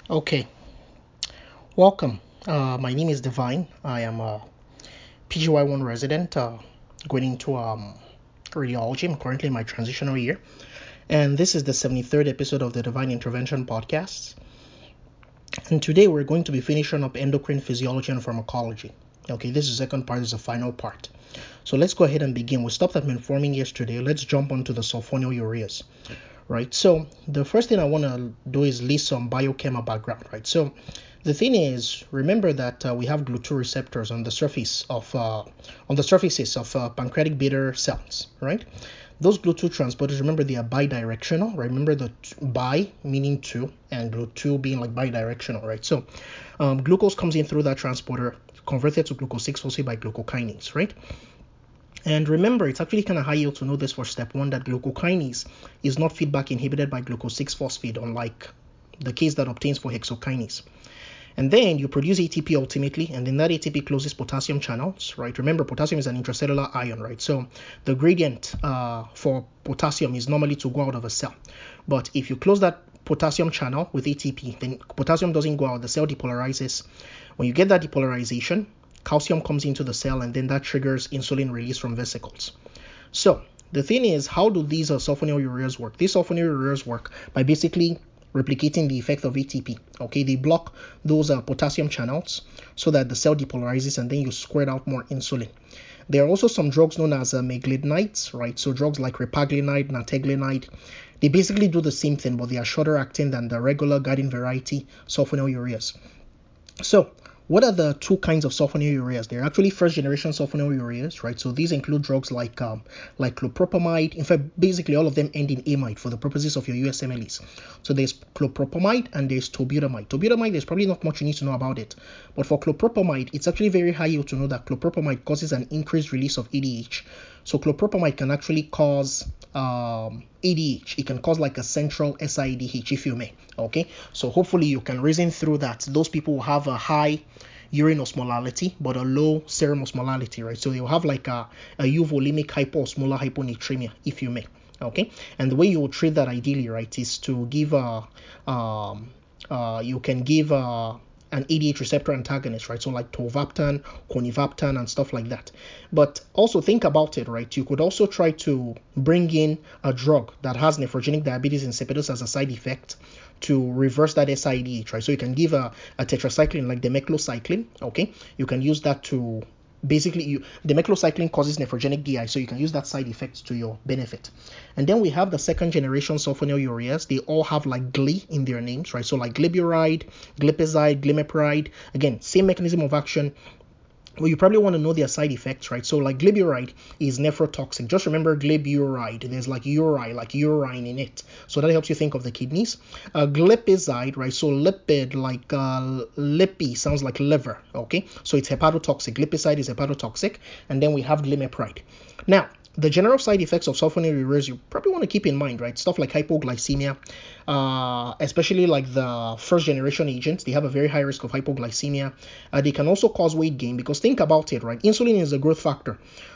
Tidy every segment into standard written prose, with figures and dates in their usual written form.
Okay, welcome. My name is Divine. I am a PGY1 resident going into radiology. I'm currently in my transitional year. And this is the 73rd episode of the Divine Intervention Podcast. And today we're going to be finishing up endocrine physiology and pharmacology. Okay, this is the second part, this is the final part. So let's go ahead and begin. We stopped at metformin yesterday. Let's jump onto the sulfonylureas. Right, so the first thing I want to do is list some biochemical background, right? So the thing is, remember that we have GLUT2 receptors on the surfaces of pancreatic beta cells, right? Those GLUT2 transporters, remember, they are bidirectional, right? Remember the bi meaning two and GLUT2 being like bidirectional, right? So glucose comes in through that transporter, converted to glucose 6-phosphate by glucokinase, right? And remember, it's actually kind of high yield to know this for step one, that glucokinase is not feedback inhibited by glucose 6-phosphate, unlike the case that obtains for hexokinase. And then you produce ATP ultimately, and then that ATP closes potassium channels, right? Remember, potassium is an intracellular ion, right? So the gradient for potassium is normally to go out of a cell. But if you close that potassium channel with ATP, then potassium doesn't go out, the cell depolarizes. When you get that depolarization, calcium comes into the cell, and then that triggers insulin release from vesicles. So the thing is, how do these sulfonylureas work? These sulfonylureas work by basically replicating the effect of ATP. Okay, they block those potassium channels so that the cell depolarizes, and then you squirt out more insulin. There are also some drugs known as meglitinides, right? So drugs like repaglinide, nateglinide, they basically do the same thing, but they are shorter acting than the regular garden variety sulfonylureas. So what are the two kinds of sulfonylureas? They're actually first generation sulfonylureas, right? So these include drugs like clopropamide. In fact, basically all of them end in amide for the purposes of your USMLEs. So there's clopropamide and there's tobutamide. Tobutamide, there's probably not much you need to know about it. But for clopropamide, it's actually very high yield to know that clopropamide causes an increased release of ADH. So clopropamide can actually cause ADH. It can cause like a central SIADH, if you may. Okay, so hopefully you can reason through that. Those people will have a high urine osmolality but a low serum osmolality, right? So you'll have like a euvolemic hypoosmolar hyponatremia, if you may. Okay, and the way you will treat that ideally, right, is to give you can give an ADH receptor antagonist, right? So like tolvaptan, conivaptan, and stuff like that. But also think about it, right? You could also try to bring in a drug that has nephrogenic diabetes insipidus as a side effect to reverse that SIADH, right? So you can give a tetracycline like demeclocycline, okay? You can use that to basically, demeclocycline causes nephrogenic DI, so you can use that side effect to your benefit. And then we have the second generation sulfonylureas. They all have like gly in their names, right? So like glyburide, glipizide, glimepiride, again, same mechanism of action. Well, you probably want to know their side effects, right? So like glyburide is nephrotoxic. Just remember glyburide. There's like uri, like urine in it. So that helps you think of the kidneys. Glipizide, right? So lipid, like lippy, sounds like liver, okay? So it's hepatotoxic. Glipizide is hepatotoxic. And then we have glimepiride. Now, the general side effects of sulfonylureas you probably want to keep in mind, right? Stuff like hypoglycemia, especially like the first generation agents, they have a very high risk of hypoglycemia. They can also cause weight gain, because think about it, right? Insulin is a growth factor.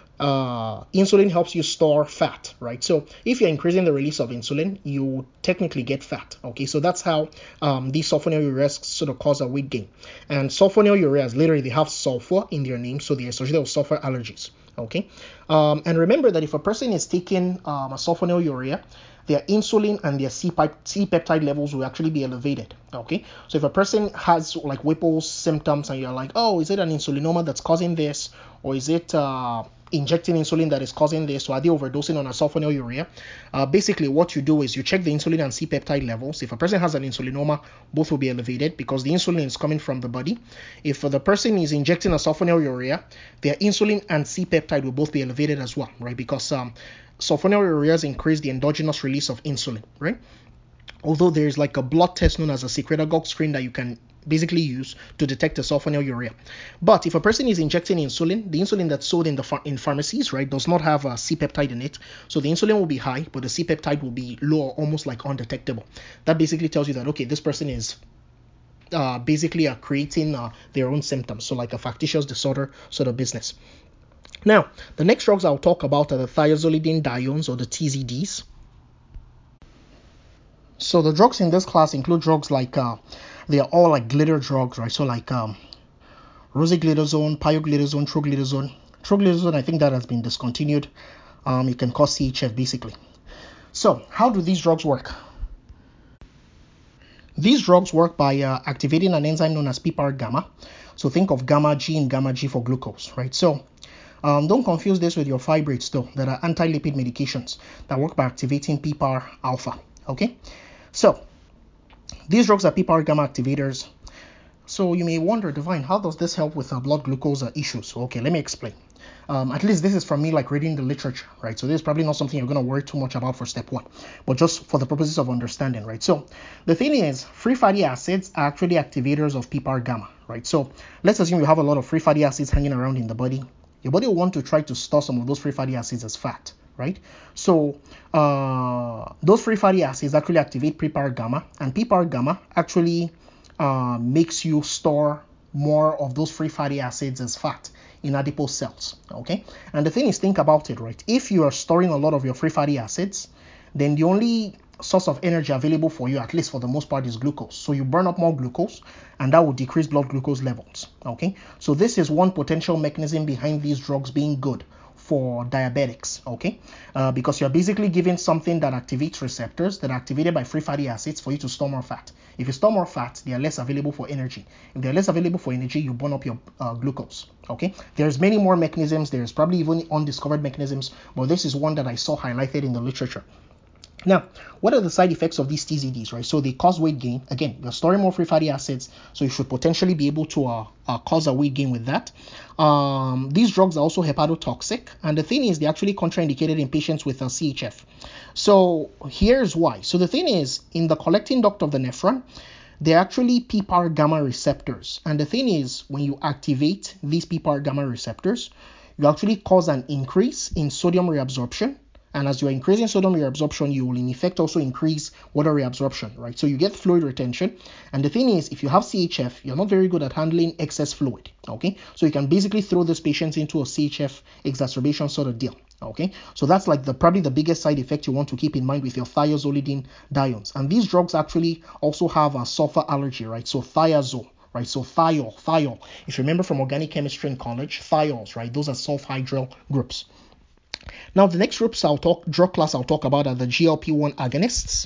Insulin helps you store fat, right? So if you're increasing the release of insulin, you technically get fat, okay? So that's how these sulfonylureas sort of cause a weight gain. And sulfonylureas, literally, they have sulfur in their name, so they're associated with sulfur allergies, okay? And remember that if a person is taking a sulfonylurea, their insulin and their C-peptide levels will actually be elevated, okay? So if a person has like Whipple's symptoms and you're like, oh, is it an insulinoma that's causing this? Or is it injecting insulin that is causing this? So are they overdosing on a sulfonylurea? Basically, what you do is you check the insulin and C-peptide levels. If a person has an insulinoma, both will be elevated because the insulin is coming from the body. If the person is injecting a sulfonylurea, their insulin and C-peptide will both be elevated as well, right? Because sulfonylureas increase the endogenous release of insulin, right? Although there's like a blood test known as a secretagogue screen that you can basically use to detect a sulfonylurea. But if a person is injecting insulin, the insulin that's sold in pharmacies, right, does not have a C-peptide in it. So the insulin will be high, but the C-peptide will be low or almost like undetectable. That basically tells you that, okay, this person is basically creating their own symptoms. So like a factitious disorder sort of business. Now, the next drugs I'll talk about are the thiazolidine diones, or the TZDs. So the drugs in this class include drugs like They are all like glitter drugs, right? So like rosiglitazone, pioglitazone, troglitazone. Troglitazone, I think that has been discontinued. It can cause CHF basically. So how do these drugs work? These drugs work by activating an enzyme known as PPAR gamma. So think of gamma G and gamma G for glucose, right? So don't confuse this with your fibrates though, that are anti-lipid medications that work by activating PPAR alpha, okay? So these drugs are PPAR gamma activators. So you may wonder, Divine, how does this help with blood glucose issues? Okay, let me explain. At least this is from me like reading the literature, right? So this is probably not something you're going to worry too much about for step one, but just for the purposes of understanding, right? So the thing is, free fatty acids are actually activators of PPAR gamma, right? So let's assume you have a lot of free fatty acids hanging around in the body. Your body will want to try to store some of those free fatty acids as fat, right? So those free fatty acids actually activate PPAR gamma, and PPAR gamma actually makes you store more of those free fatty acids as fat in adipose cells, okay? And the thing is, think about it, right? If you are storing a lot of your free fatty acids, then the only source of energy available for you, at least for the most part, is glucose. So you burn up more glucose, and that will decrease blood glucose levels, okay? So this is one potential mechanism behind these drugs being good for diabetics, okay? Because you're basically giving something that activates receptors that are activated by free fatty acids for you to store more fat. If you store more fat, they are less available for energy. If they're less available for energy, you burn up your glucose, okay? There's many more mechanisms. There's probably even undiscovered mechanisms, but this is one that I saw highlighted in the literature. Now, what are the side effects of these TZDs, right? So they cause weight gain. Again, you're storing more free fatty acids, so you should potentially be able to cause a weight gain with that. These drugs are also hepatotoxic, and the thing is, they're actually contraindicated in patients with CHF. So here's why. So the thing is, in the collecting duct of the nephron, they're actually PPAR gamma receptors. And the thing is, when you activate these PPAR gamma receptors, you actually cause an increase in sodium reabsorption. And as you're increasing sodium reabsorption, you will in effect also increase water reabsorption, right? So you get fluid retention. And the thing is, if you have CHF, you're not very good at handling excess fluid, okay? So you can basically throw those patients into a CHF exacerbation sort of deal, okay? So that's like probably the biggest side effect you want to keep in mind with your thiazolidine diones. And these drugs actually also have a sulfur allergy, right? So thiazole. Right, so thiol. If you remember from organic chemistry in college, thiols, right? Those are sulfhydryl groups. Now, the next drug class I'll talk about are the GLP-1 agonists.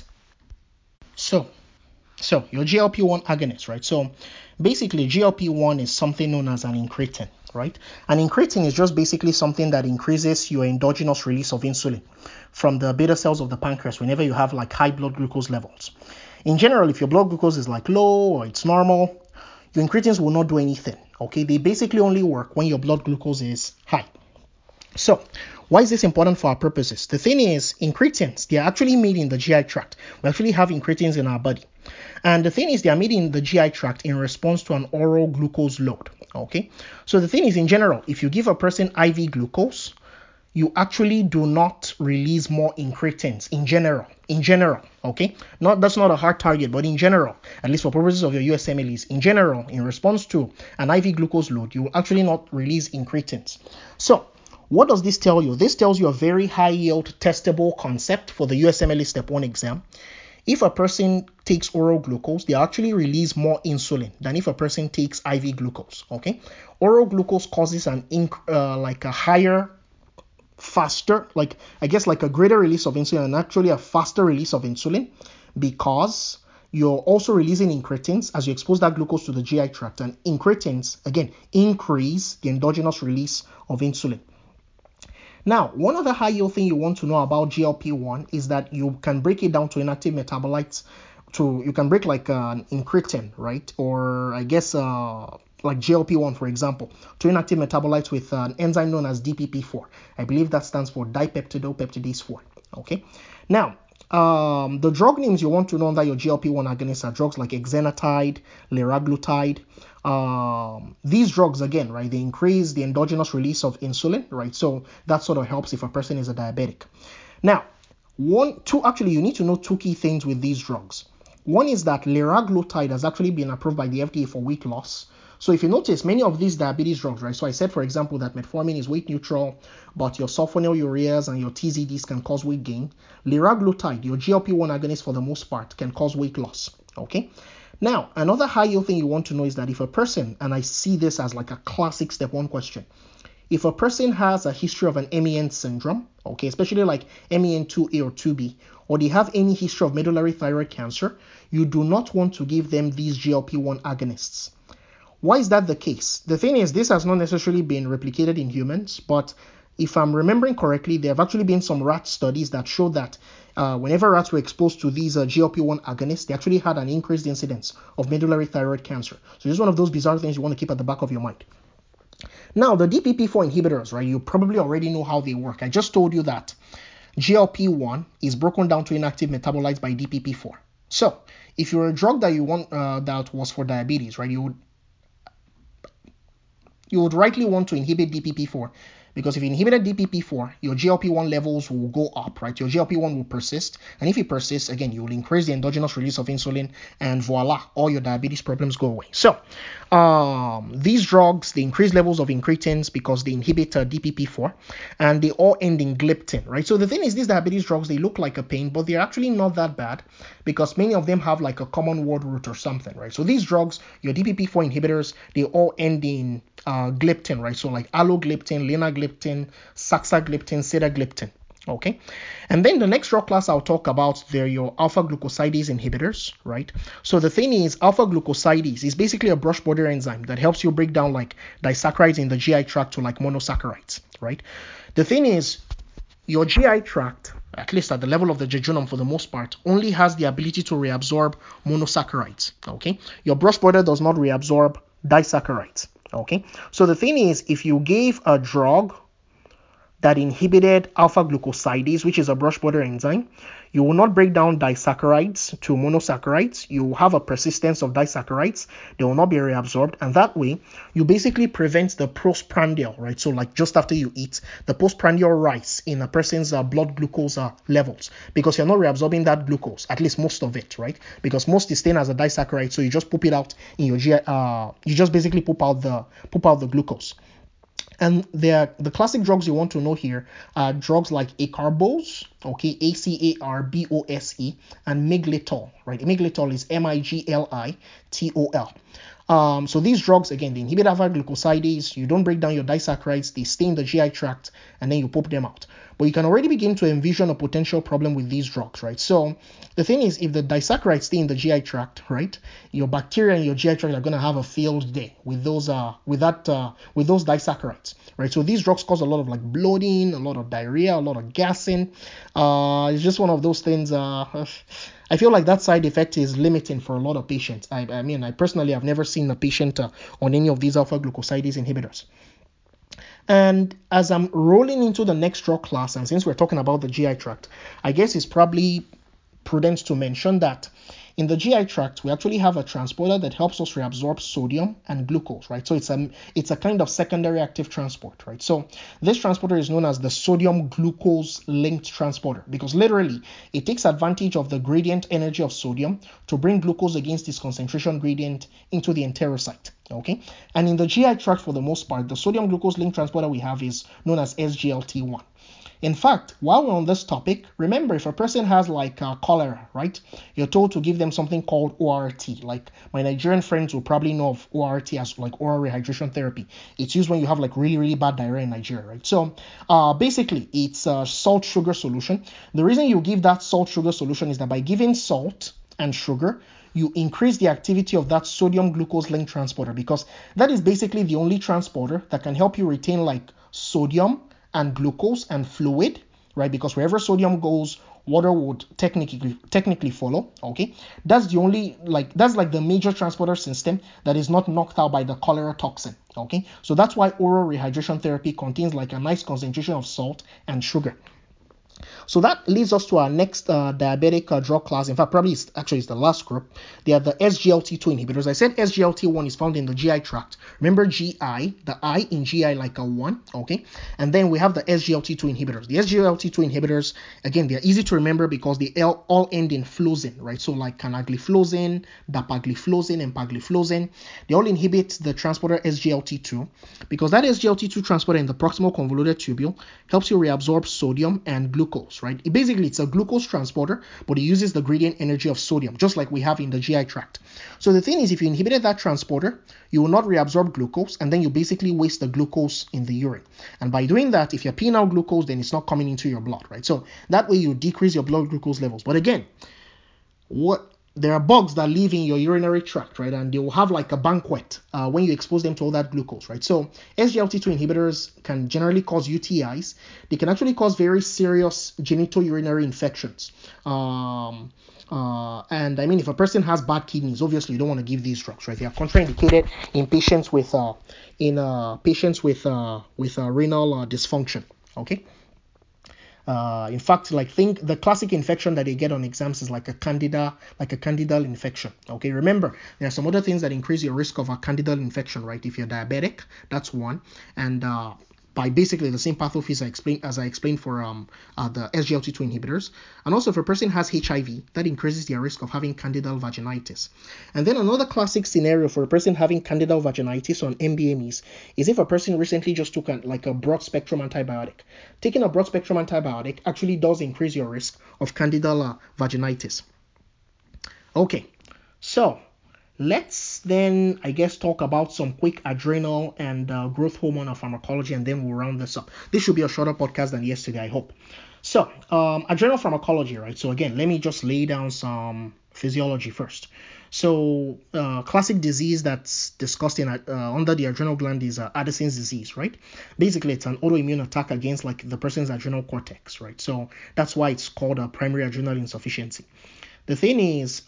So your GLP-1 agonist, right? So basically, GLP-1 is something known as an incretin, right? An incretin is just basically something that increases your endogenous release of insulin from the beta cells of the pancreas whenever you have like high blood glucose levels. In general, if your blood glucose is like low or it's normal, your incretins will not do anything, okay? They basically only work when your blood glucose is high. So, why is this important for our purposes? The thing is, incretins, they are actually made in the GI tract. We actually have incretins in our body. And the thing is, they are made in the GI tract in response to an oral glucose load, okay? So the thing is, in general, if you give a person IV glucose, you actually do not release more incretins in general, okay? That's not a hard target, but in general, at least for purposes of your USMLEs, in general, in response to an IV glucose load, you will actually not release incretins. So, what does this tell you? This tells you a very high yield testable concept for the USMLE Step 1 exam. If a person takes oral glucose, they actually release more insulin than if a person takes IV glucose, okay? Oral glucose causes a higher, faster, like a greater release of insulin and actually a faster release of insulin because you're also releasing incretins as you expose that glucose to the GI tract. And incretins, again, increase the endogenous release of insulin. Now, one other high yield thing you want to know about GLP-1 is that you can break it down to inactive metabolites. You can break like an incretin, right? Or I guess like GLP-1, for example, to inactive metabolites with an enzyme known as DPP4. I believe that stands for dipeptidopeptidase 4. Okay. Now, the drug names you want to know under your GLP-1 agonists are drugs like exenatide, liraglutide. These drugs, again, right, they increase the endogenous release of insulin, right? So that sort of helps if a person is a diabetic. Now, you need to know two key things with these drugs. One is that liraglutide has actually been approved by the FDA for weight loss. So if you notice, many of these diabetes drugs, right? So I said, for example, that metformin is weight neutral, but your sulfonylureas and your TZDs can cause weight gain. Liraglutide, your GLP-1 agonist for the most part, can cause weight loss, okay? Now, another high yield thing you want to know is that if a person, and I see this as like a classic step one question, if a person has a history of an MEN syndrome, okay, especially like MEN2A or 2B, or they have any history of medullary thyroid cancer, you do not want to give them these GLP-1 agonists. Why is that the case? The thing is, this has not necessarily been replicated in humans, but if I'm remembering correctly, there have actually been some rat studies that show that whenever rats were exposed to these GLP-1 agonists, they actually had an increased incidence of medullary thyroid cancer. So this is one of those bizarre things you want to keep at the back of your mind. Now, the DPP-4 inhibitors, right, you probably already know how they work. I just told you that GLP-1 is broken down to inactive metabolites by DPP-4. So, if you're a drug that you want that was for diabetes, right, you would rightly want to inhibit DPP-4, because if you inhibited DPP-4, your GLP-1 levels will go up, right? Your GLP-1 will persist, and if it persists, again, you will increase the endogenous release of insulin, and voila, all your diabetes problems go away. So, these drugs, they increase levels of incretins because they inhibit DPP-4, and they all end in gliptin, right? So the thing is, these diabetes drugs, they look like a pain, but they're actually not that bad, because many of them have like a common word root or something, right? So these drugs, your DPP-4 inhibitors, they all end in gliptin, right? So like alogliptin, linagliptin, saxagliptin, sitagliptin. Okay, and then the next drug class I'll talk about, they're your alpha glucosidase inhibitors, right? So the thing is, alpha glucosidase is basically a brush border enzyme that helps you break down like disaccharides in the GI tract to like monosaccharides, right? The thing is, your GI tract, at least at the level of the jejunum for the most part, only has the ability to reabsorb monosaccharides, okay? Your brush border does not reabsorb disaccharides, okay? So the thing is, if you gave a drug that inhibited alpha glucosidase, which is a brush border enzyme, you will not break down disaccharides to monosaccharides. You will have a persistence of disaccharides. They will not be reabsorbed. And that way, you basically prevent the postprandial, right? So like just after you eat, the postprandial rise in a person's blood glucose levels, because you're not reabsorbing that glucose, at least most of it, right? Because most is staying as a disaccharide, so you just poop it out in your GI, you just basically poop out the glucose. And the classic drugs you want to know here are drugs like acarbose, okay, ACARBOSE, and miglitol, right? Miglitol is MIGLITOL. So these drugs, again, they inhibit alpha glucosidase. You don't break down your disaccharides, they stay in the GI tract, and then you poop them out. But you can already begin to envision a potential problem with these drugs, right? So the thing is, if the disaccharides stay in the GI tract, right, your bacteria in your GI tract are going to have a field day with those disaccharides, right? So these drugs cause a lot of like bloating, a lot of diarrhea, a lot of gassing. It's just one of those things. I feel like that side effect is limiting for a lot of patients. I mean, I personally have never seen a patient on any of these alpha glucosidase inhibitors. And as I'm rolling into the next drug class, and since we're talking about the GI tract, I guess it's probably prudent to mention that in the GI tract, we actually have a transporter that helps us reabsorb sodium and glucose, right? So it's a kind of secondary active transport, right? So this transporter is known as the sodium glucose linked transporter, because literally it takes advantage of the gradient energy of sodium to bring glucose against its concentration gradient into the enterocyte, okay? And in the GI tract, for the most part, the sodium glucose linked transporter we have is known as SGLT1. In fact, while we're on this topic, remember, if a person has like cholera, right, you're told to give them something called ORT. Like my Nigerian friends will probably know of ORT as like oral rehydration therapy. It's used when you have like really, really bad diarrhea in Nigeria, right? So basically, it's a salt sugar solution. The reason you give that salt sugar solution is that by giving salt and sugar, you increase the activity of that sodium glucose linked transporter, because that is basically the only transporter that can help you retain like sodium and glucose and fluid, right? Because wherever sodium goes, water would technically follow, okay? That's like the major transporter system that is not knocked out by the cholera toxin, okay? So that's why oral rehydration therapy contains like a nice concentration of salt and sugar. So that leads us to our next diabetic drug class. In fact, probably it's the last group. They are the SGLT2 inhibitors. I said SGLT1 is found in the GI tract. Remember GI, the I in GI like a 1, okay? And then we have the SGLT2 inhibitors. The SGLT2 inhibitors, again, they're easy to remember because they all end in flozin, right? So like canagliflozin, dapagliflozin, and pagliflozin. They all inhibit the transporter SGLT2 because that SGLT2 transporter in the proximal convoluted tubule helps you reabsorb sodium and glucose glucose, right? It's a glucose transporter, but it uses the gradient energy of sodium, just like we have in the GI tract. So the thing is, if you inhibited that transporter, you will not reabsorb glucose, and then you basically waste the glucose in the urine. And by doing that, if you're peeing out glucose, then it's not coming into your blood, right? So that way you decrease your blood glucose levels. But again, there are bugs that live in your urinary tract, right? And they will have like a banquet when you expose them to all that glucose, right? So SGLT2 inhibitors can generally cause UTIs. They can actually cause very serious genitourinary infections. And I mean, if a person has bad kidneys, obviously you don't want to give these drugs, right? They are contraindicated in patients with renal dysfunction. Okay. In fact, think the classic infection that they get on exams is like a candidal infection. Okay, remember there are some other things that increase your risk of a candidal infection, right? If you're diabetic, that's one, and by basically the same pathophysiology as I explained for the SGLT2 inhibitors. And also, if a person has HIV, that increases their risk of having candidal vaginitis. And then another classic scenario for a person having candidal vaginitis on MBMEs is if a person recently just took a broad spectrum antibiotic. Taking a broad spectrum antibiotic actually does increase your risk of candidal vaginitis. Okay, so let's then, I guess, talk about some quick adrenal and growth hormone pharmacology, and then we'll round this up. This should be a shorter podcast than yesterday, I hope. So, adrenal pharmacology, right? So again, let me just lay down some physiology first. So, classic disease that's discussed in under the adrenal gland is Addison's disease, right? Basically, it's an autoimmune attack against the person's adrenal cortex, right? So that's why it's called a primary adrenal insufficiency. The thing is,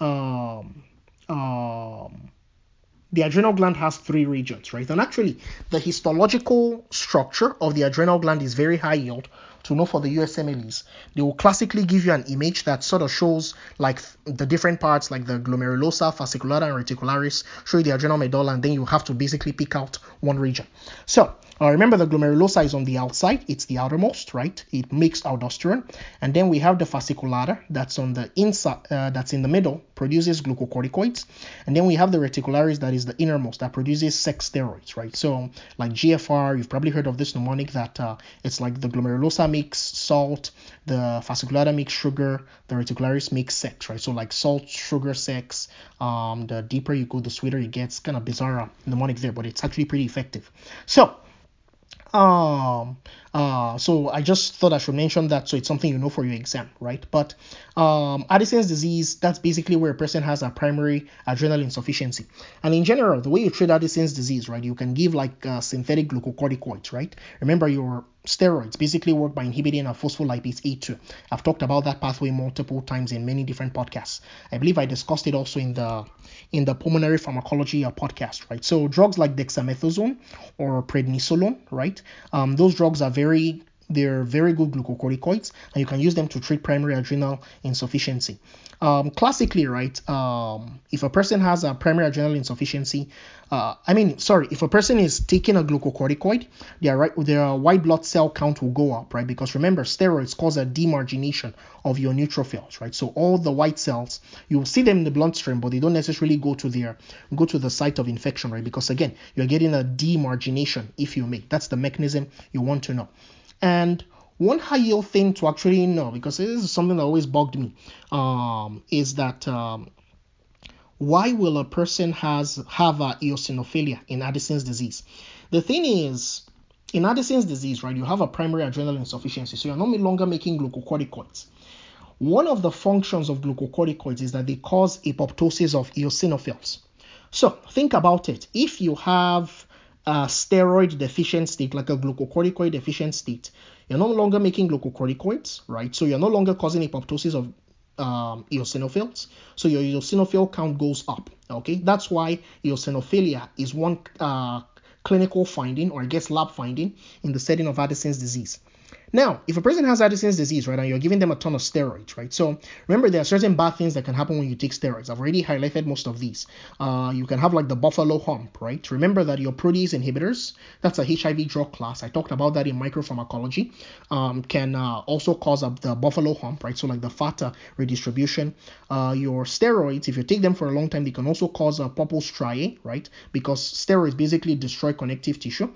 the adrenal gland has three regions, right? And actually, the histological structure of the adrenal gland is very high yield. To know for the USMLEs, they will classically give you an image that sort of shows the different parts, like the glomerulosa, fasciculata, and reticularis, show you the adrenal medulla, and then you have to basically pick out one region. So remember, the glomerulosa is on the outside; it's the outermost, right? It makes aldosterone, and then we have the fasciculata that's on the inside, that's in the middle, produces glucocorticoids, and then we have the reticularis that is the innermost that produces sex steroids, right? So like GFR, you've probably heard of this mnemonic that it's like the glomerulosa makes salt, the fasciculata makes sugar, the reticularis makes sex, right? So like salt, sugar, sex. The deeper you go, the sweeter it gets. Kind of bizarre mnemonic there, but it's actually pretty effective. So I just thought I should mention that, so it's something you know for your exam, right? But Addison's disease, that's basically where a person has a primary adrenal insufficiency. And in general, the way you treat Addison's disease, right, you can give synthetic glucocorticoids, right? Remember, your steroids basically work by inhibiting a phospholipase A2. I've talked about that pathway multiple times in many different podcasts. I believe I discussed it also in the pulmonary pharmacology podcast, right? So drugs like dexamethasone or prednisolone, right? Those drugs are they're very good glucocorticoids, and you can use them to treat primary adrenal insufficiency. Classically, right, if a person has a primary adrenal insufficiency, if a person is taking a glucocorticoid, their white blood cell count will go up, right? Because remember, steroids cause a demargination of your neutrophils, right? So all the white cells, you will see them in the bloodstream, but they don't necessarily go to the site of infection, right? Because again, you're getting a demargination, if you may. That's the mechanism you want to know. And one high yield thing to actually know, because this is something that always bugged me, is that why will a person have eosinophilia in Addison's disease? The thing is, in Addison's disease, right, you have a primary adrenal insufficiency, so you're no longer making glucocorticoids. One of the functions of glucocorticoids is that they cause apoptosis of eosinophils. So think about it. If you have a steroid deficient state, like a glucocorticoid deficient state, you're no longer making glucocorticoids, right? So you're no longer causing apoptosis of eosinophils. So your eosinophil count goes up. Okay, that's why eosinophilia is one clinical finding, or I guess lab finding, in the setting of Addison's disease. Now, if a person has Addison's disease, right, and you're giving them a ton of steroids, right? So remember, there are certain bad things that can happen when you take steroids. I've already highlighted most of these. You can have the buffalo hump, right? Remember that your protease inhibitors, that's a HIV drug class. I talked about that in micropharmacology. Can also cause the buffalo hump, right? So the fat redistribution. Your steroids, if you take them for a long time, they can also cause purple striae, right? Because steroids basically destroy connective tissue.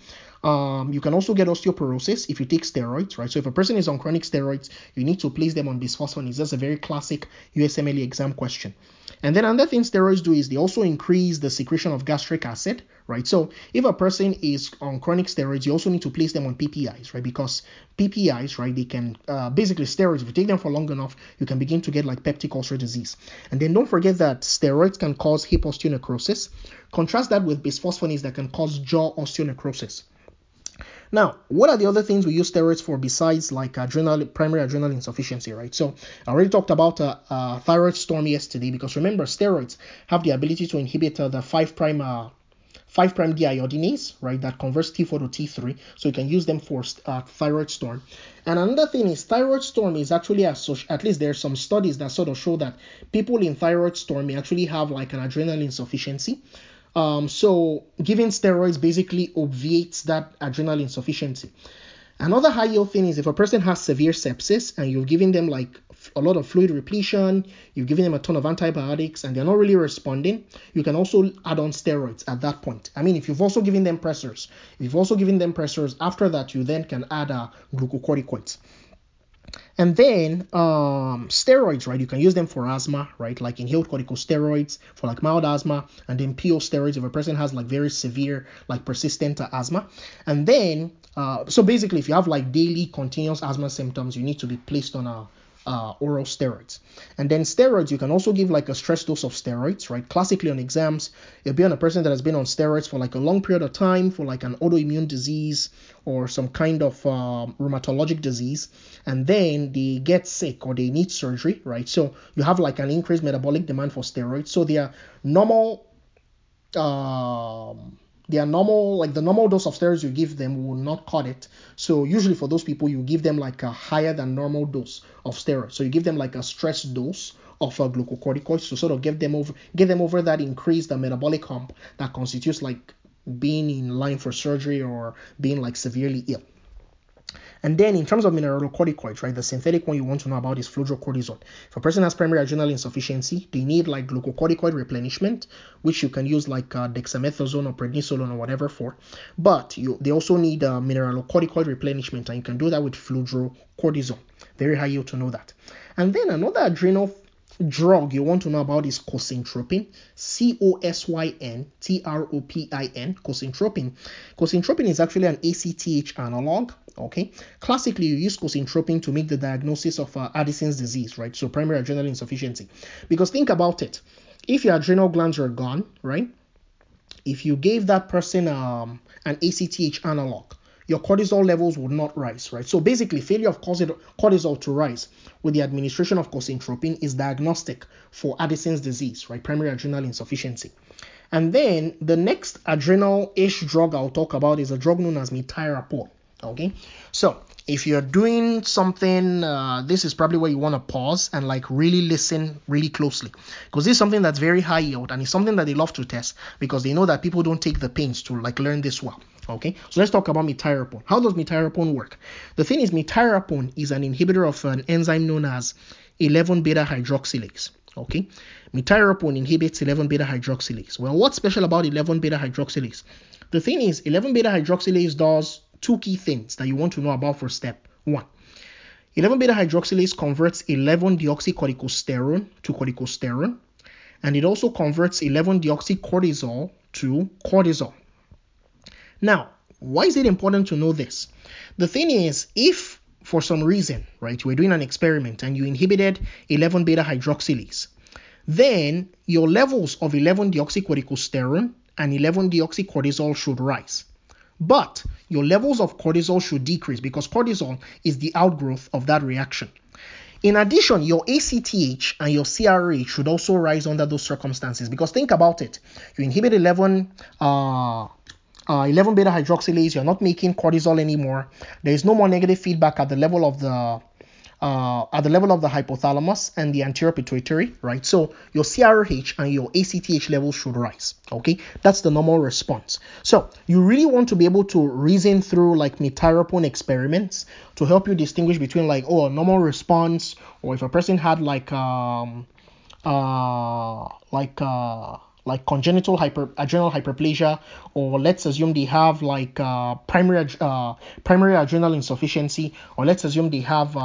You can also get osteoporosis if you take steroids, right? So if a person is on chronic steroids, you need to place them on bisphosphonates. That's a very classic USMLE exam question. And then another thing steroids do is they also increase the secretion of gastric acid, right? So if a person is on chronic steroids, you also need to place them on PPIs, right? Because PPIs, right, they can basically steroids, if you take them for long enough, you can begin to get like peptic ulcer disease. And then don't forget that steroids can cause hip osteonecrosis. Contrast that with bisphosphonates that can cause jaw osteonecrosis. Now, what are the other things we use steroids for besides like primary adrenal insufficiency, right? So I already talked about thyroid storm yesterday, because remember, steroids have the ability to inhibit the 5' deiodinase, right, that converts T4 to T3, so you can use them for thyroid storm. And another thing is thyroid storm is actually, at least there's some studies that sort of show that people in thyroid storm may actually have like an adrenal insufficiency. So giving steroids basically obviates that adrenal insufficiency. Another high yield thing is if a person has severe sepsis and you're giving them like a lot of fluid repletion, you're giving them a ton of antibiotics and they're not really responding, you can also add on steroids at that point. I mean, if you've also given them pressors, after that you then can add glucocorticoids. And then steroids, right? You can use them for asthma, right? Like inhaled corticosteroids for like mild asthma, and then PO steroids if a person has like very severe, like persistent asthma. And then, so basically, if you have like daily continuous asthma symptoms, you need to be placed on oral steroids. And then steroids, you can also give like a stress dose of steroids, right? Classically on exams, you'll be on a person that has been on steroids for like a long period of time for like an autoimmune disease or some kind of rheumatologic disease, and then they get sick or they need surgery, right? So you have like an increased metabolic demand for steroids. So they are normal, like the normal dose of steroids you give them will not cut it. So usually for those people, you give them like a higher than normal dose of steroids. So you give them like a stress dose of glucocorticoids to sort of get them over that increased metabolic hump that constitutes like being in line for surgery or being like severely ill. And then in terms of mineralocorticoids, right, the synthetic one you want to know about is fludrocortisone. If a person has primary adrenal insufficiency, they need like glucocorticoid replenishment, which you can use like dexamethasone or prednisolone or whatever for. But they also need mineralocorticoid replenishment, and you can do that with fludrocortisone. Very high yield to know that. And then another adrenal drug you want to know about is cosintropin, Cosyntropin. Cosintropin is actually an ACTH analog. Okay, classically you use cosintropin to make the diagnosis of Addison's disease, right? So primary adrenal insufficiency. Because think about it, if your adrenal glands are gone, right? If you gave that person an ACTH analog, your cortisol levels would not rise, right? So basically, failure of cortisol to rise with the administration of cosintropin is diagnostic for Addison's disease, right? Primary adrenal insufficiency. And then the next adrenal-ish drug I'll talk about is a drug known as metyrapone. Okay, so if you're doing something, this is probably where you want to pause and like really listen really closely, because this is something that's very high yield and it's something that they love to test because they know that people don't take the pains to like learn this well. Okay, so let's talk about metyrapone. How does metyrapone work? The thing is, metyrapone is an inhibitor of an enzyme known as 11-beta hydroxylase. Okay, metyrapone inhibits 11-beta hydroxylase. Well, what's special about 11-beta hydroxylase? The thing is, 11-beta hydroxylase does two key things that you want to know about for step 1. 11-beta hydroxylase converts 11-deoxycorticosterone to corticosterone, and it also converts 11-deoxycortisol to cortisol. Now, why is it important to know this? The thing is, if for some reason, right, you were doing an experiment and you inhibited 11-beta hydroxylase, then your levels of 11-deoxycorticosterone and 11-deoxycortisol should rise. But your levels of cortisol should decrease because cortisol is the outgrowth of that reaction. In addition, your ACTH and your CRH should also rise under those circumstances, because think about it. You inhibit 11-beta hydroxylase, you're not making cortisol anymore. There is no more negative feedback at the level of the hypothalamus and the anterior pituitary, right? So your CRH and your ACTH levels should rise, okay? That's the normal response. So you really want to be able to reason through like metyrapone experiments to help you distinguish between like, a normal response, or if a person had like congenital adrenal hyperplasia, or let's assume they have like primary adrenal insufficiency, or let's assume they have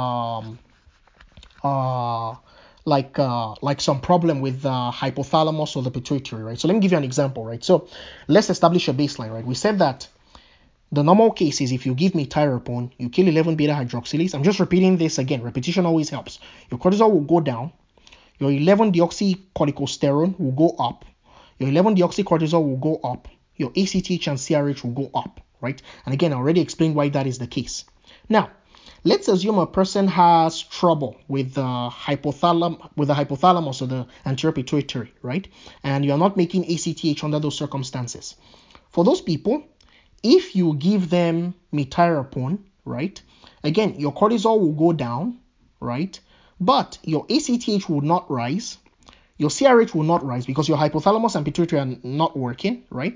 like some problem with the hypothalamus or the pituitary, right? So let me give you an example, right? So let's establish a baseline, right? We said that the normal case is if you give me tyrosine, you kill 11 beta hydroxylase. I'm just repeating this again. Repetition always helps. Your cortisol will go down. Your 11-deoxycorticosterone will go up. Your 11-deoxycortisol will go up. Your ACTH and CRH will go up, right? And again, I already explained why that is the case. Now, let's assume a person has trouble with the hypothalamus or the anterior pituitary, right? And you're not making ACTH under those circumstances. For those people, if you give them methyrapone, right? Again, your cortisol will go down, right? But your ACTH will not rise. Your CRH will not rise because your hypothalamus and pituitary are not working, right?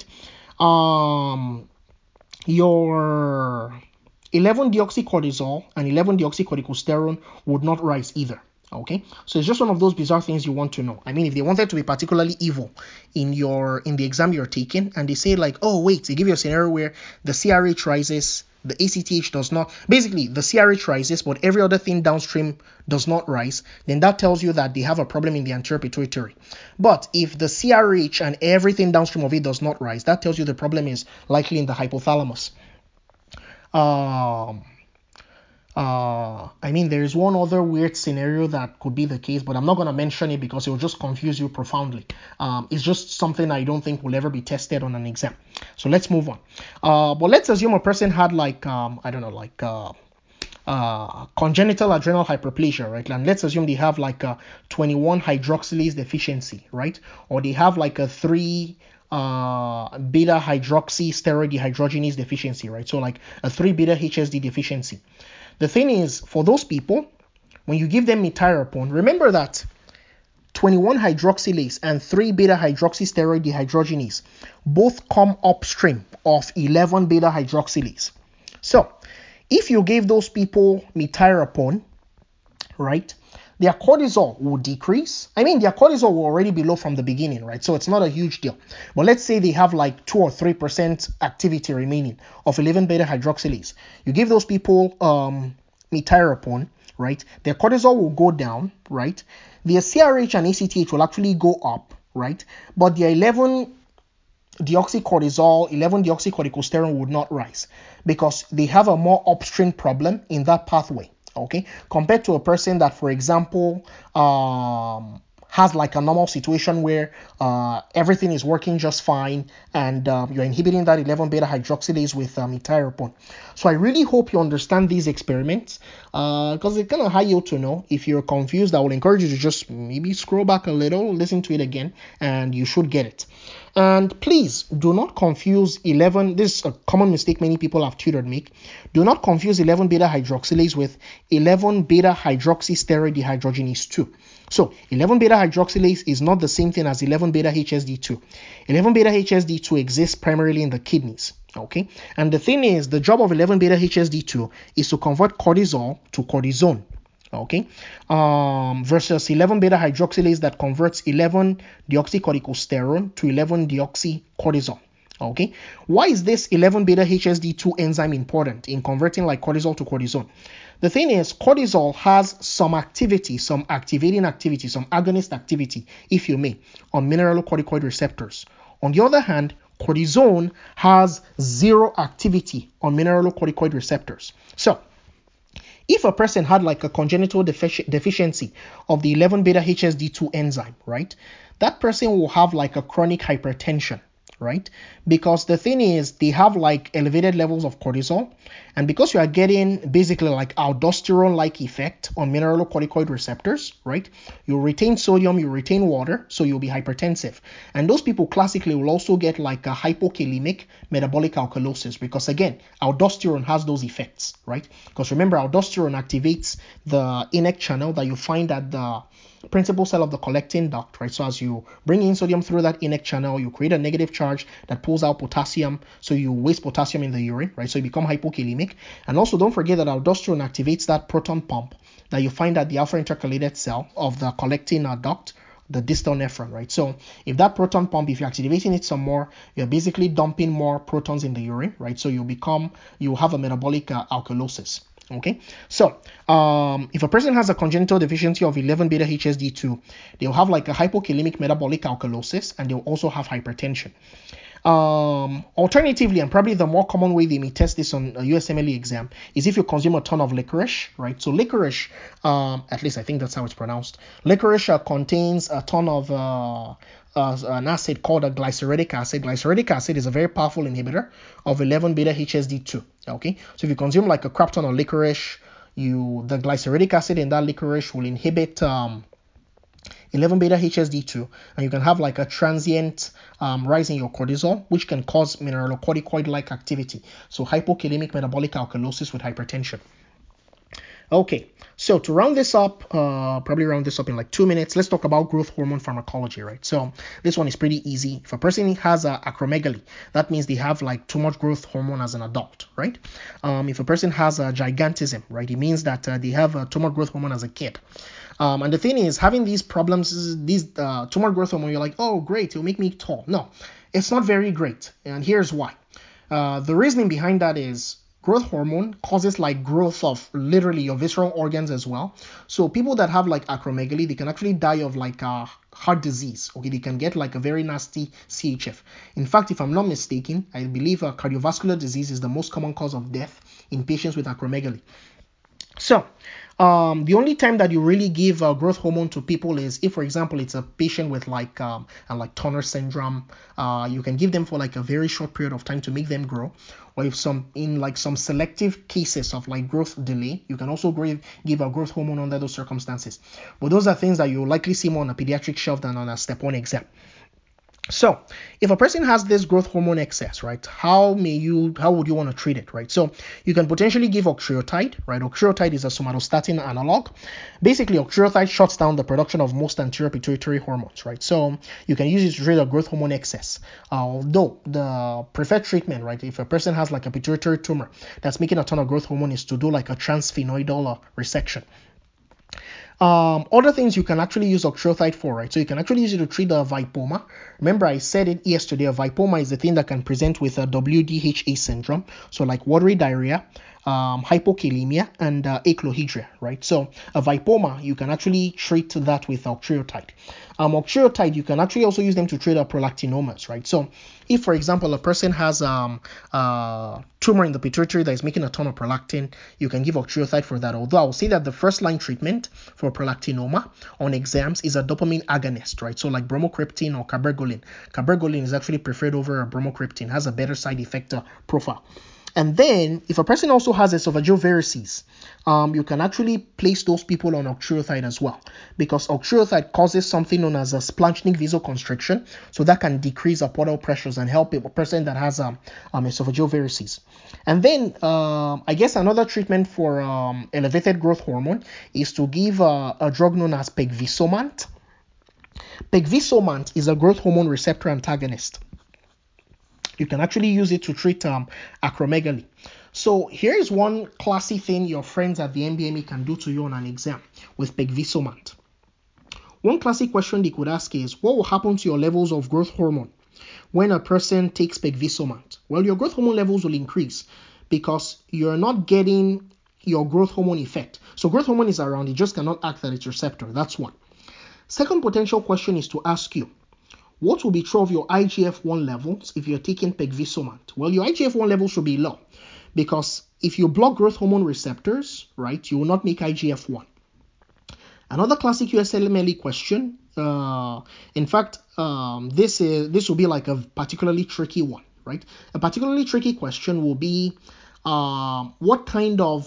Your 11-deoxycortisol and 11-deoxycorticosterone would not rise either. Okay, so it's just one of those bizarre things you want to know. I mean, if they wanted to be particularly evil in the exam you're taking, and they say like, oh wait, they give you a scenario where the CRH rises, the ACTH does not. Basically, the CRH rises, but every other thing downstream does not rise. Then that tells you that they have a problem in the anterior pituitary. But if the CRH and everything downstream of it does not rise, that tells you the problem is likely in the hypothalamus. I mean, there is one other weird scenario that could be the case, but I'm not going to mention it because it will just confuse you profoundly. It's just something I don't think will ever be tested on an exam. So let's move on. But let's assume a person had like, congenital adrenal hyperplasia, right? And let's assume they have like a 21 hydroxylase deficiency, right? Or they have like a 3 beta hydroxy steroid dehydrogenase deficiency, right? So like a 3 beta HSD deficiency. The thing is, for those people, when you give them methyrapone, remember that 21 hydroxylase and 3 beta hydroxy steroid dehydrogenase both come upstream of 11 beta hydroxylase. So if you gave those people methyrapone, right, their cortisol will decrease. I mean, their cortisol will already be low from the beginning, right? So it's not a huge deal. But let's say they have like 2 or 3% activity remaining of 11 beta hydroxylase. You give those people methyrapone, right? Their cortisol will go down, right? Their CRH and ACTH will actually go up, right? But their 11-deoxycorticosterone would not rise because they have a more upstream problem in that pathway. Okay, compared to a person that, for example, has like a normal situation where everything is working just fine and you're inhibiting that 11 beta hydroxylase with methyrapone. So I really hope you understand these experiments because it's kind of high yield to know. If you're confused, I will encourage you to just maybe scroll back a little, listen to it again, and you should get it. And please do not confuse 11. This is a common mistake many people have tutored make. Do not confuse 11 beta hydroxylase with 11 beta hydroxy steroid dehydrogenase 2. So 11 beta hydroxylase is not the same thing as 11 beta HSD2. 11 beta HSD2 exists primarily in the kidneys. Okay, and the thing is, the job of 11 beta HSD2 is to convert cortisol to cortisone. Okay, versus 11 beta hydroxylase that converts 11 deoxycorticosterone to 11 deoxycortisol. Okay, why is this 11 beta HSD2 enzyme important in converting like cortisol to cortisone? The thing is, cortisol has some activity, some activating activity, some agonist activity, if you may, on mineralocorticoid receptors. On the other hand, cortisone has zero activity on mineralocorticoid receptors. So if a person had like a congenital deficiency of the 11 beta HSD2 enzyme, right, that person will have like a chronic hypertension, right? Because the thing is, they have like elevated levels of cortisol, and because you are getting basically like aldosterone-like effect on mineralocorticoid receptors, right? You retain sodium, you retain water, so you'll be hypertensive. And those people classically will also get like a hypokalemic metabolic alkalosis because again, aldosterone has those effects, right? Because remember, aldosterone activates the INEC channel that you find at the principal cell of the collecting duct, right? So as you bring in sodium through that INEC channel, you create a negative charge that pulls out potassium, so you waste potassium in the urine, right? So you become hypokalemic. And also don't forget that aldosterone activates that proton pump that you find at the alpha intercalated cell of the collecting duct the distal nephron, right? So if that proton pump, if you're activating it some more, you're basically dumping more protons in the urine, right? So you have a metabolic alkalosis. Okay, so if a person has a congenital deficiency of 11 beta HSD2, they'll have like a hypokalemic metabolic alkalosis, and they'll also have hypertension. Alternatively, and probably the more common way they may test this on a USMLE exam is if you consume a ton of licorice, right? So licorice, at least I think that's how it's pronounced. Licorice contains a ton of an acid called a glyceridic acid. Glyceridic acid is a very powerful inhibitor of 11 beta HSD2. Okay, so if you consume like a crap ton of licorice, the glyceridic acid in that licorice will inhibit 11 beta HSD2, and you can have like a transient rise in your cortisol, which can cause mineralocorticoid-like activity. So hypokalemic metabolic alkalosis with hypertension. Okay, so to round this up, probably round this up in like 2 minutes, let's talk about growth hormone pharmacology, right? So this one is pretty easy. If a person has acromegaly, that means they have like too much growth hormone as an adult, right? If a person has gigantism, right, it means that they have too much growth hormone as a kid. And the thing is, having these problems, these tumor growth hormone, you're like, oh, great, it'll make me tall. No, it's not very great. And here's why. The reasoning behind that is growth hormone causes like growth of literally your visceral organs as well. So people that have like acromegaly, they can actually die of like heart disease. Okay, they can get like a very nasty CHF. In fact, if I'm not mistaken, I believe cardiovascular disease is the most common cause of death in patients with acromegaly. So the only time that you really give growth hormone to people is if, for example, it's a patient with like Turner syndrome. You can give them for like a very short period of time to make them grow. Or if some selective cases of like growth delay, you can also give a growth hormone under those circumstances. But those are things that you'll likely see more on a pediatric shelf than on a step 1 exam. So if a person has this growth hormone excess, right, how would you want to treat it, right? So you can potentially give octreotide, right? Octreotide is a somatostatin analog. Basically, octreotide shuts down the production of most anterior pituitary hormones, right? So you can use it to treat a growth hormone excess. Although the preferred treatment, right, if a person has like a pituitary tumor that's making a ton of growth hormone, is to do like a transsphenoidal resection. Other things you can actually use octreotide for, right? So you can actually use it to treat the vipoma. Remember, I said it yesterday, a vipoma is the thing that can present with a WDHA syndrome. So like watery diarrhea, hypokalemia, and achlohydria, right? So a vipoma, you can actually treat that with octreotide. Octreotide, you can actually also use them to treat prolactinomas, right? So if, for example, a person has tumor in the pituitary that is making a ton of prolactin, you can give octreotide for that. Although I will say that the first line treatment for prolactinoma on exams is a dopamine agonist, right? So like bromocriptine or cabergoline. Cabergoline is actually preferred over bromocriptine, has a better side effect profile. And then, if a person also has esophageal varices, you can actually place those people on octreotide as well, because octreotide causes something known as a splanchnic vasoconstriction, so that can decrease portal pressures and help a person that has esophageal varices. And then, I guess another treatment for elevated growth hormone is to give a drug known as pegvisomant. Pegvisomant is a growth hormone receptor antagonist. You can actually use it to treat acromegaly. So here's one classy thing your friends at the NBME can do to you on an exam with pegvisomant. One classic question they could ask is, what will happen to your levels of growth hormone when a person takes pegvisomant? Well, your growth hormone levels will increase because you're not getting your growth hormone effect. So growth hormone is around, it just cannot act at its receptor. That's one. Second potential question is to ask you, what will be true of your IGF-1 levels if you're taking pegvisomant? Well, your IGF-1 levels should be low because if you block growth hormone receptors, right, you will not make IGF-1. Another classic USMLE question, in fact, this will be like a particularly tricky one, right? A particularly tricky question will be, what kind of,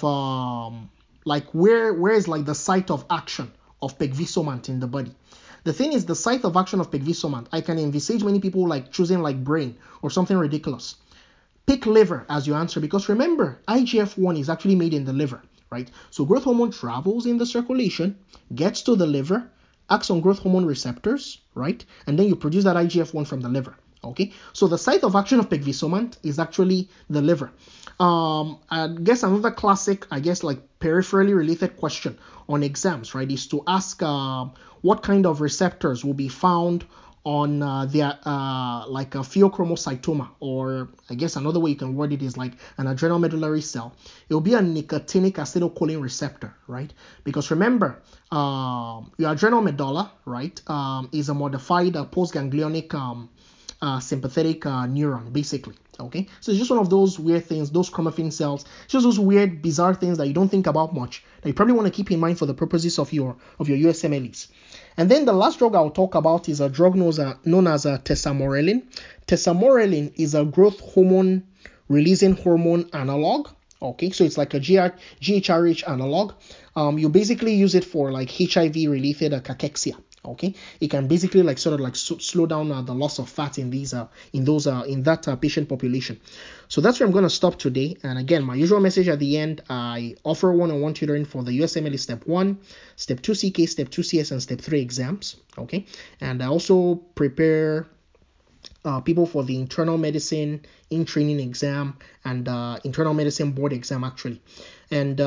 where is like the site of action of pegvisomant in the body? The thing is, the site of action of pegvisomant, I can envisage many people like choosing like brain or something ridiculous. Pick liver as your answer, because remember, IGF-1 is actually made in the liver, right? So growth hormone travels in the circulation, gets to the liver, acts on growth hormone receptors, right? And then you produce that IGF-1 from the liver, okay? So the site of action of pegvisomant is actually the liver. I guess another classic, I guess, like peripherally related question on exams, right, is to ask what kind of receptors will be found on their like a pheochromocytoma, or I guess another way you can word it is like an adrenomedullary cell. It will be a nicotinic acetylcholine receptor, right? Because remember, your adrenal medulla, right, is a modified postganglionic sympathetic neuron, basically. Okay, so it's just one of those weird things, those chromaffin cells, just those weird, bizarre things that you don't think about much, that you probably want to keep in mind for the purposes of your USMLEs. And then the last drug I'll talk about is a drug known as tesamorelin. Tesamorelin is a growth hormone releasing hormone analog. Okay, so it's like a GHRH analog. You basically use it for like HIV related cachexia. Okay, it can basically like sort of like slow down the loss of fat in these in that patient population. So that's where I'm going to stop today. And again, my usual message at the end, I offer one-on-one tutoring for the USMLE Step 1, Step 2 CK, Step 2 CS, and Step 3 exams. Okay, and I also prepare people for the internal medicine in training exam and internal medicine board exam actually. And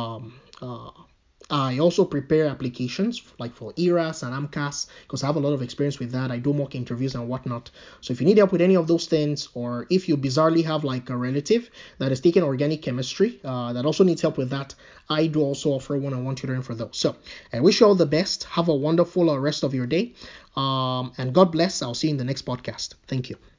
I also prepare applications like for ERAS and AMCAS because I have a lot of experience with that. I do mock interviews and whatnot. So if you need help with any of those things, or if you bizarrely have like a relative that is taking organic chemistry that also needs help with that, I do also offer one-on-one tutoring for those. So I wish you all the best. Have a wonderful rest of your day. And God bless. I'll see you in the next podcast. Thank you.